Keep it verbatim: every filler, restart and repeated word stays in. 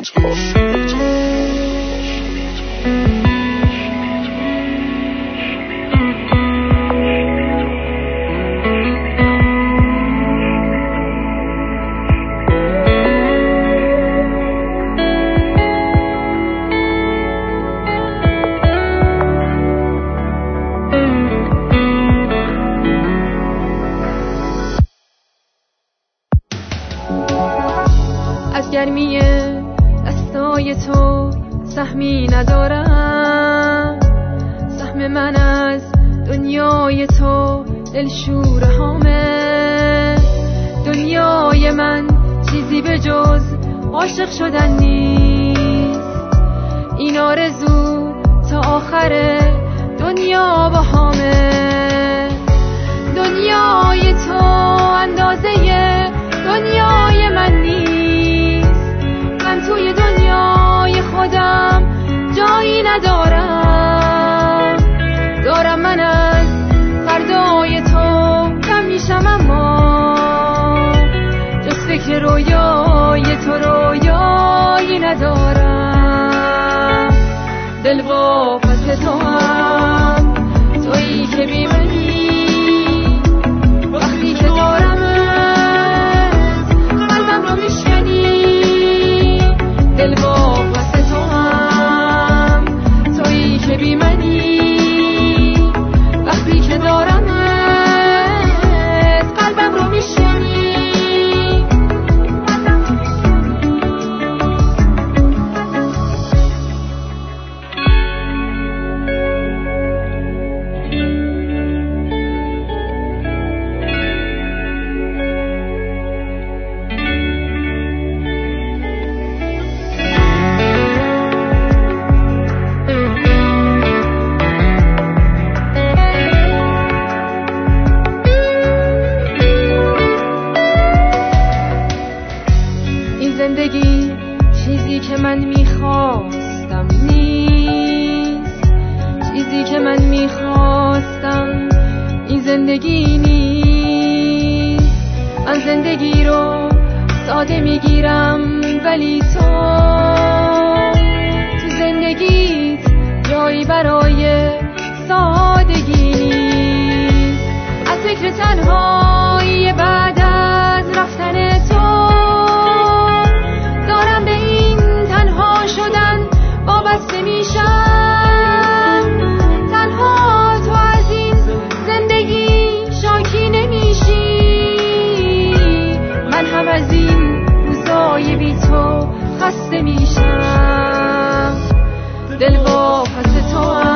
گرمی دستای تو سهمی ندارم، سهم من از دنیای تو دلشور هامه. دنیای من چیزی به جز عاشق شدن نیست، این آرزو تا آخر دنیا با همه. دنیای تو اندازه دنیای من نیست، من توی دنیای خودم جایی ندارم. دارم من از فردای تو کم میشم، اما جز فکر رویای تو رویایی ندارم. دل واپس تو هم تویی که بی منی، وقتی که دارمت قلبم رو میشکنی. دل واپس تو هم تویی که بی منی، وقتی که دارمت قلبم رو میشکنی. زندگی چیزی که من میخواستم نیست، چیزی که من میخواستم این زندگی نیست. من زندگی رو ساده میگیرم، ولی تو تو زندگیت جایی برای سادگی نیست. از فکر تنهایی بعد از رفتن تو وابسته میشم. تنها تو از این زندگی شاکی نمیشی، من هم از این روزای بی تو خسته میشم. دل واپس تو